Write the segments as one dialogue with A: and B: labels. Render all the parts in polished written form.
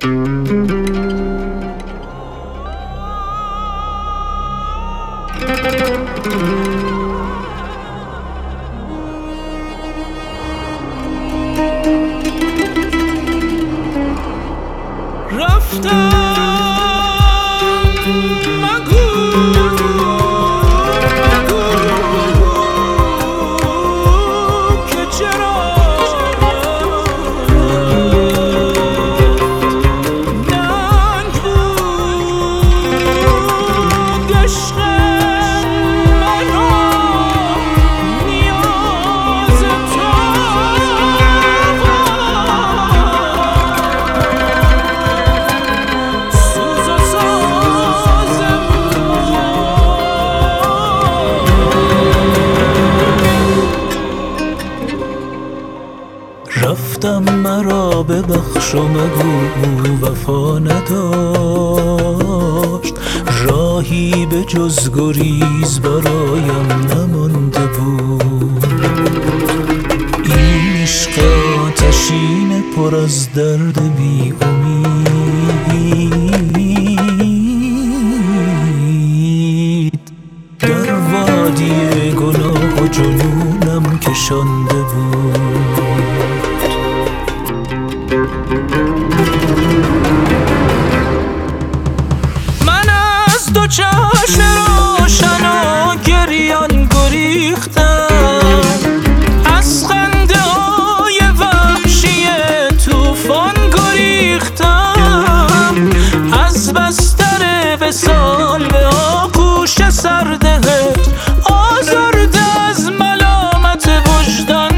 A: رفتم مرا ببخش و مگو وفا نداشت، راهی به جز گریز برایم نمانده بود. این عشق آتشین پر از درد بی امید در وادی گناه و جنونم کشانده بود. من از دو چشم روشن و گریان گریختم، از خنده های وحشی طوفان گریختم، از بستر وصال به آغوش سرد هجر آزرده از ملامت وجدان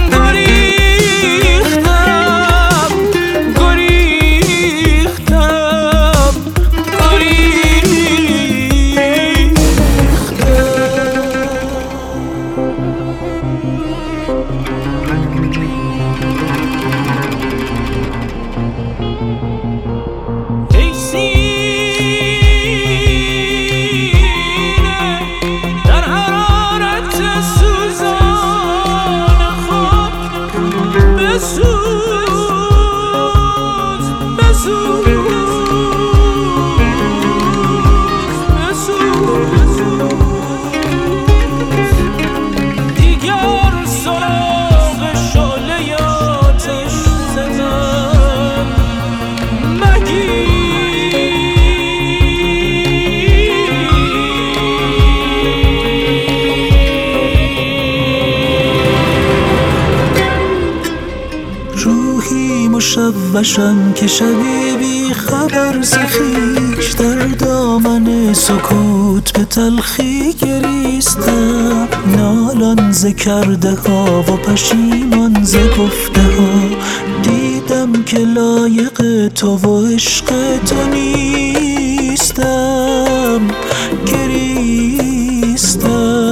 A: مشوشم که شبی بی خبر ز خویش در دامن سکوت به تلخی گریستم، نالان ز کرده ها و پشیمان ز گفته ها، دیدم که لایق تو و عشق تو نیستم، گریستم.